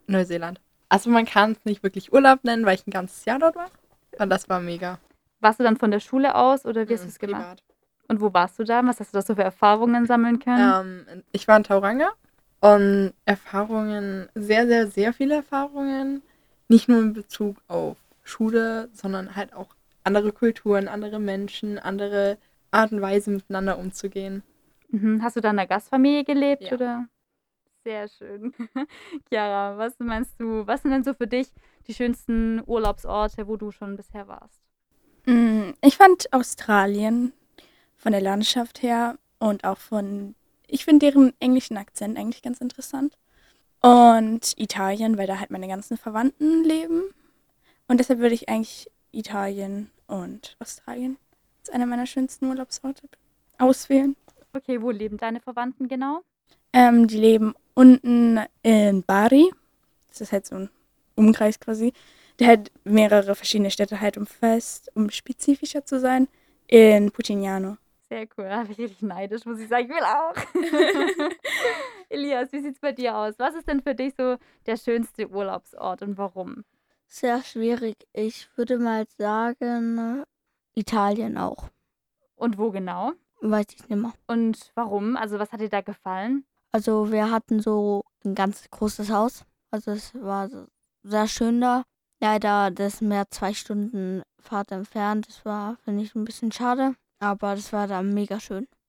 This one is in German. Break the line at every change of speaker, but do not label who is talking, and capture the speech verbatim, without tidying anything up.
Neuseeland. Also man kann es nicht wirklich Urlaub nennen, weil ich ein ganzes Jahr dort war. Und das war mega.
Warst du dann von der Schule aus oder wie hast du
Mhm,
es gemacht?
privat.
Und wo warst du da? Was hast du da so für Erfahrungen sammeln können?
Ähm, ich war in Tauranga und Erfahrungen, sehr, sehr, sehr viele Erfahrungen. Nicht nur in Bezug auf Schule, sondern halt auch andere Kulturen, andere Menschen, andere Art und Weise miteinander umzugehen.
Mhm. Hast du da in 'ner Gastfamilie gelebt,
Ja.
oder? Sehr schön. Chiara, was meinst du, was sind denn so für dich die schönsten Urlaubsorte, wo du schon bisher warst?
Hm, ich fand Australien von der Landschaft her und auch von ich finde deren englischen Akzent eigentlich ganz interessant. Und Italien, weil da halt meine ganzen Verwandten leben. Und deshalb würde ich eigentlich Italien und Australien als einer meiner schönsten Urlaubsorte auswählen.
Okay, wo leben deine Verwandten genau?
Ähm, die leben unten in Bari. Das ist halt so ein Umkreis quasi, der halt mehrere verschiedene Städte halt umfasst, um spezifischer zu sein, in Pucignano.
Sehr cool, da bin ich richtig neidisch, muss ich sagen. Ich will auch. Elias, wie sieht's bei dir aus? Was ist denn für dich so der schönste Urlaubsort und warum?
Sehr schwierig. Ich würde mal sagen, Italien auch.
Und wo genau?
Weiß ich nicht mehr.
Und warum? Also, was hat dir da gefallen?
Also wir hatten so ein ganz großes Haus. Also es war so sehr schön da. Leider das mehr zwei Stunden Fahrt entfernt. Das war, finde ich, ein bisschen schade. Aber das war da mega schön.